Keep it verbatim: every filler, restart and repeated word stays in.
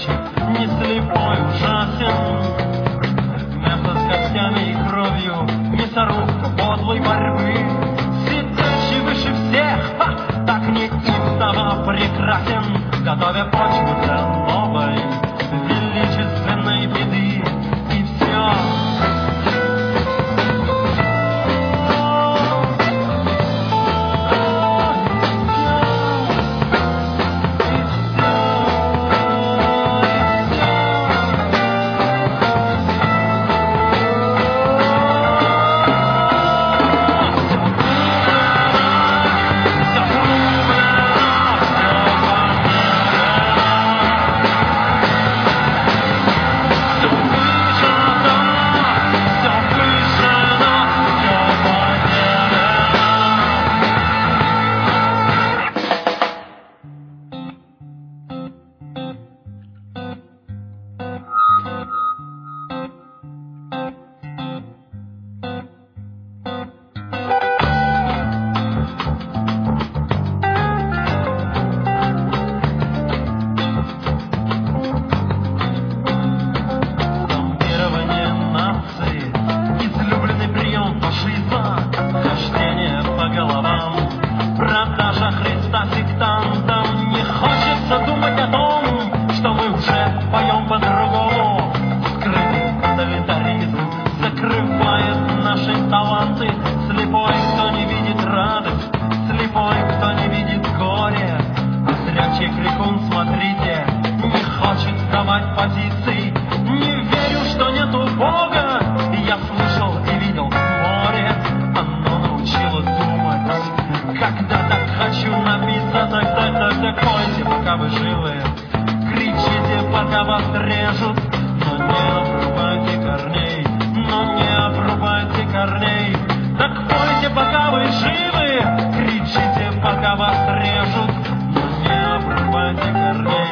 мальчик, не слепой, ужасен. Место с костями и кровью, мясорубка подлой борьбы. Сидящий выше всех, ха, так неистово прекрасен, готовя почву для новой величественной беды. И все. Продажа Христа сектантам. Не хочется думать о том, что мы уже поем по-другому. Скрытый тоталитаризм закрывает наши таланты. Слепой, кто не видит радость, слепой, кто не видит горе. Зрячий крикун, смотрите, не хочет сдавать позиций. Не верю, что нету Бога. Я слышал и видел море, оно научило думать. Когда так хочу напиться, так, так, так, так, пойте, пока вы живы. Кричите, пока вас режут, но не обрубайте корней, но не обрубайте корней. Так пойте, пока вы живы. Кричите, пока вас режут, но не обрубайте корней.